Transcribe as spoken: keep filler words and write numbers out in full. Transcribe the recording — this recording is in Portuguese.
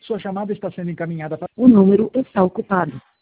Sua chamada está sendo encaminhada para... O número está ocupado.